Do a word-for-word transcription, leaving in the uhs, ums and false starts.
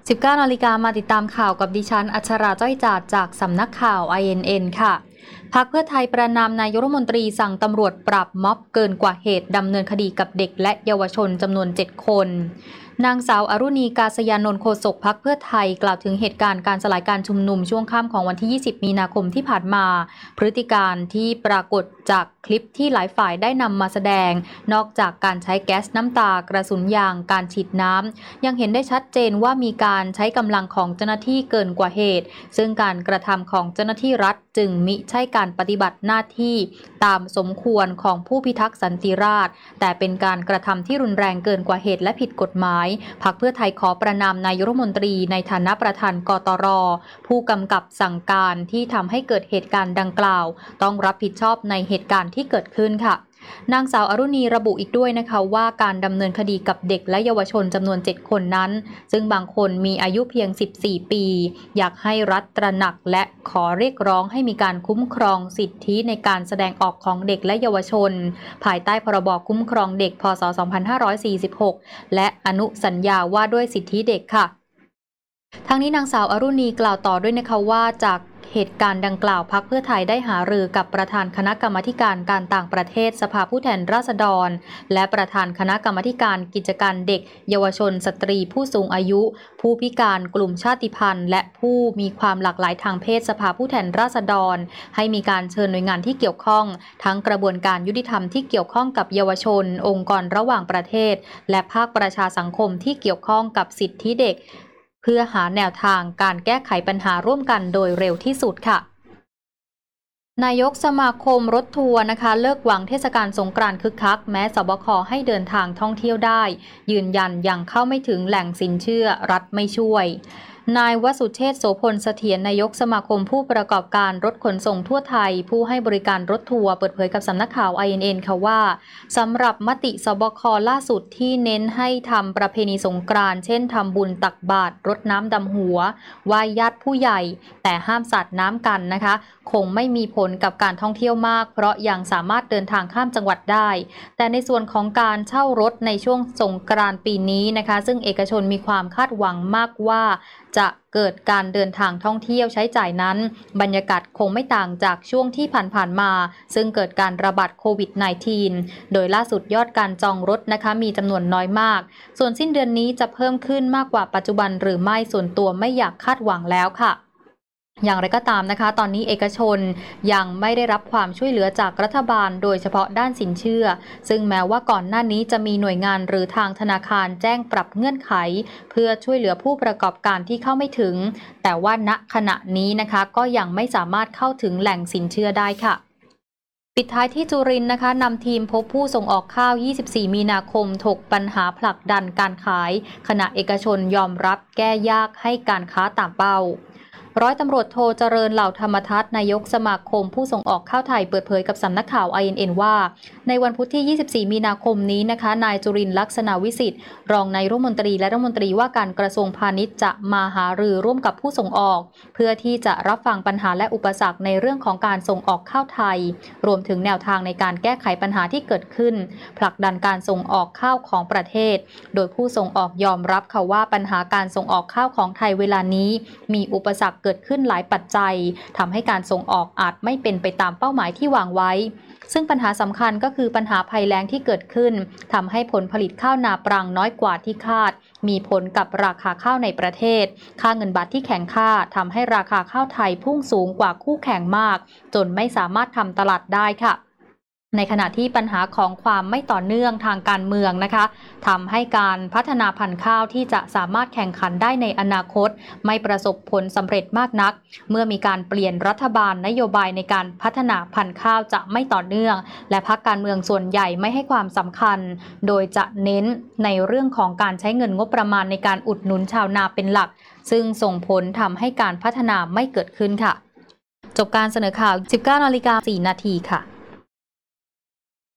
สิบเก้า นาฬิกามาติดตามข่าวกับดิฉันอัชราจ้อยจาดจากสำนักข่าว ไอ เอ็น เอ็น ค่ะพรรคเพื่อไทยประณามนายกรัฐมนตรีสั่งตำรวจปราบม็อบเกินกว่าเหตุดำเนินคดีกับเด็กและเยาวชนจำนวนเจ็ดคนนางสาวอรุณีกาศยานนท์โฆษกพรรคเพื่อไทยกล่าวถึงเหตุการณ์การสลายการชุมนุมช่วงค่ำของวันที่ยี่สิบมีนาคมที่ผ่านมาพฤติการที่ปรากฏจากคลิปที่หลายฝ่ายได้นำมาแสดงนอกจากการใช้แก๊สน้ำตากระสุนยางการฉีดน้ำยังเห็นได้ชัดเจนว่ามีการใช้กำลังของเจ้าหน้าที่เกินกว่าเหตุซึ่งการกระทำของเจ้าหน้าที่รัฐจึงมิใช่การปฏิบัติหน้าที่ตามสมควรของผู้พิทักษ์สันติราษฎร์แต่เป็นการกระทำที่รุนแรงเกินกว่าเหตุและผิดกฎหมายพรรคเพื่อไทยขอประณามนายกรัฐมนตรีในฐานะประธานกตร.ผู้กำกับสั่งการที่ทำให้เกิดเหตุการณ์ดังกล่าวต้องรับผิดชอบในเหตุการณ์ที่เกิดขึ้นค่ะนางสาวอรุณีระบุอีกด้วยนะคะว่าการดำเนินคดีกับเด็กและเยาวชนจำนวนเจ็ดคนนั้นซึ่งบางคนมีอายุเพียงสิบสี่ปีอยากให้รัฐตระหนักและขอเรียกร้องให้มีการคุ้มครองสิทธิในการแสดงออกของเด็กและเยาวชนภายใต้พรบคุ้มครองเด็กพ.ศ. สองพันห้าร้อยสี่สิบหกและอนุสัญญาว่าด้วยสิทธิเด็กค่ะทั้งนี้นางสาวอรุณีกล่าวต่อด้วยนะคะว่าจากเหตุการณ์ดังกล่าวพรรคเพื่อไทยได้หารือกับประธานคณะกรรมาธิการการต่างประเทศสภาผู้แทนราษฎรและประธานคณะกรรมาธิการกิจการเด็กเยาวชนสตรีผู้สูงอายุผู้พิการกลุ่มชาติพันธุ์และผู้มีความหลากหลายทางเพศสภาผู้แทนราษฎรให้มีการเชิญหน่วยงานที่เกี่ยวข้องทั้งกระบวนการยุติธรรมที่เกี่ยวข้องกับเยาวชนองค์กรระหว่างประเทศและภาคประชาสังคมที่เกี่ยวข้องกับสิทธิเด็กเพื่อหาแนวทางการแก้ไขปัญหาร่วมกันโดยเร็วที่สุดค่ะนายกสมาคมรถทัวร์นะคะเลิกหวังเทศกาลสงกรานต์คึกคักแม้สบคให้เดินทางท่องเที่ยวได้ยืนยันยังเข้าไม่ถึงแหล่งสินเชื่อรัฐไม่ช่วยนายวสุเชษฐ์โสพลเสถียรนายกสมาคมผู้ประกอบการรถขนส่งทั่วไทยผู้ให้บริการรถทัวร์เปิดเผยกับสำนักข่าว ไอ เอ็น เอ็น ค่ะว่าสำหรับมติสบคล่าสุดที่เน้นให้ทำประเพณีสงกรานต์เช่นทำบุญตักบาตรรดน้ำดำหัวไหว้ญาติผู้ใหญ่แต่ห้ามสาดน้ำกันนะคะคงไม่มีผลกับการท่องเที่ยวมากเพราะยังสามารถเดินทางข้ามจังหวัดได้แต่ในส่วนของการเช่ารถในช่วงสงกรานต์ปีนี้นะคะซึ่งเอกชนมีความคาดหวังมากว่าจะเกิดการเดินทางท่องเที่ยวใช้จ่ายนั้นบรรยากาศคงไม่ต่างจากช่วงที่ผ่านๆมาซึ่งเกิดการระบาดโควิด สิบเก้า โดยล่าสุดยอดการจองรถนะคะมีจำนวนน้อยมากส่วนสิ้นเดือนนี้จะเพิ่มขึ้นมากกว่าปัจจุบันหรือไม่ส่วนตัวไม่อยากคาดหวังแล้วค่ะอย่างไรก็ตามนะคะตอนนี้เอกชนยังไม่ได้รับความช่วยเหลือจากรัฐบาลโดยเฉพาะด้านสินเชื่อซึ่งแม้ว่าก่อนหน้านี้จะมีหน่วยงานหรือทางธนาคารแจ้งปรับเงื่อนไขเพื่อช่วยเหลือผู้ประกอบการที่เข้าไม่ถึงแต่ว่าณขณะนี้นะคะก็ยังไม่สามารถเข้าถึงแหล่งสินเชื่อได้ค่ะปิดท้ายที่จุรินทร์นะคะนำทีมพบผู้ส่งออกข้าวยี่สิบสี่มีนาคมถกปัญหาผลักดันการขายขณะเอกชนยอมรับแก้ยากให้การค้าตามเป้าร้อยตำรวจโทเจริญเหล่าธรรมทัศน์นายกสมาคมผู้ส่งออกข้าวไทยเปิดเผยกับสำนักข่าว ไอ เอ็น เอ็น ว่าในวันพุธที่ยี่สิบสี่มีนาคมนี้นะคะนายจุรินทร์ลักษณะวิสิทธิ์รองนายรัฐมนตรีและรัฐมนตรีว่าการกระทรวงพาณิชย์จะมาหารือร่วมกับผู้ส่งออกเพื่อที่จะรับฟังปัญหาและอุปสรรคในเรื่องของการส่งออกข้าวไทยรวมถึงแนวทางในการแก้ไขปัญหาที่เกิดขึ้นผลักดันการส่งออกข้าวของประเทศโดยผู้ส่งออกยอมรับค่ะว่าปัญหาการส่งออกข้าวของไทยเวลานี้มีอุปสรรคเกิดขึ้นหลายปัจจัยทำให้การส่งออกอาจไม่เป็นไปตามเป้าหมายที่วางไว้ซึ่งปัญหาสำคัญก็คือปัญหาภัยแล้งที่เกิดขึ้นทำให้ผลผลิตข้าวนาปรังน้อยกว่าที่คาดมีผลกับราคาข้าวในประเทศค่าเงินบาทที่แข็งค่าทำให้ราคาข้าวไทยพุ่งสูงกว่าคู่แข่งมากจนไม่สามารถทำตลาดได้ค่ะในขณะที่ปัญหาของความไม่ต่อเนื่องทางการเมืองนะคะทำให้การพัฒนาพันธุ์ข้าวที่จะสามารถแข่งขันได้ในอนาคตไม่ประสบผลสำเร็จมากนักเมื่อมีการเปลี่ยนรัฐบาลนโยบายในการพัฒนาพันธุ์ข้าวจะไม่ต่อเนื่องและพรรคการเมืองส่วนใหญ่ไม่ให้ความสำคัญโดยจะเน้นในเรื่องของการใช้เงินงบประมาณในการอุดหนุนชาวนาเป็นหลักซึ่งส่งผลทำให้การพัฒนาไม่เกิดขึ้นค่ะจบการเสนอข่าว สิบเก้า นาฬิกา สี่ นาทีค่ะ